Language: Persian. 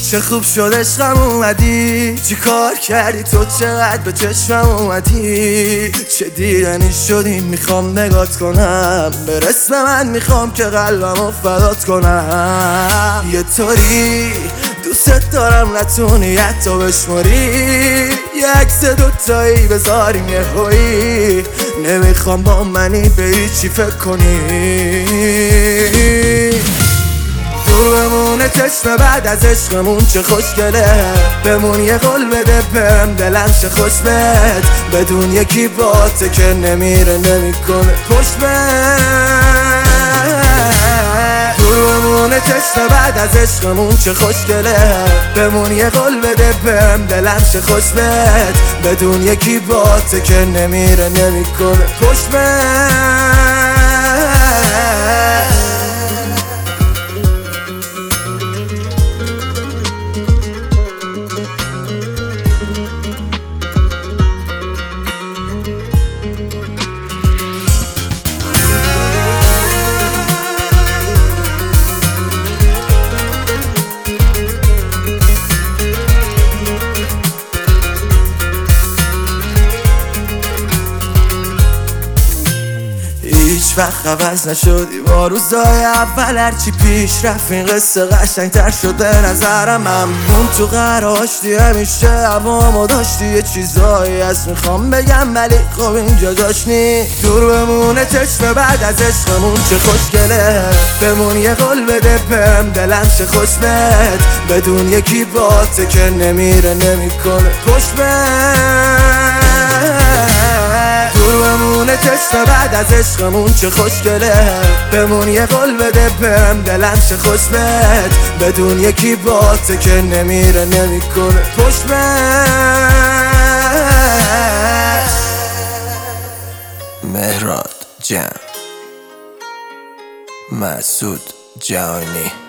چه خوب شد عشقم اومدی، چی کار کردی تو چقدر به چشمم اومدی. چه دیدنی شدی میخوام نگات کنم، به رسم من میخوام که قلبمو فدات کنم. یه طوری دوست دارم نتونی حتی بشماری، یه عکس دوتایی بذاریم یه هایی. نمیخوام با منی به هیچی فکر کنی، دور بمونه چشم بعد از عشقمون چه خوشگله. بمون یه قول بده بهم دلم چه خوش بهت، بدون یکی باته که نمیره نمیکنه پشت بهت. دور بمونه چشم بعد از عشقمون چه خوشگله. بمون یه قول بده بهم دلم چه خوش بهت، بدون یکی باته که نمیره نمیکنه پشت بهت. هیچ وقت عوض نشدی با روزای اول، هرچی پیش رفت این قصه قشنگ‌تر شد به نظرم. همون تو قراشتی همیشه هوامو داشتی، یه چیزایی هست میخوام بگم ولی خب اینجا جاش نی. دور بمونه چشم بعد از عشقمون چه خوشگله. بمون یه قول بده بهم دلم چه خوش بهت، بدون یکی باته که نمیره نمیکنه پشت بهت. دور بمونه چشم بعد از عشقمون چه خوشگله. بمون یه قول بده بهم دلم چه خوش بهت، بدون یکی باته که نمیره نمیکنه پشت بهت. مهراد جان، مسعود جهانی.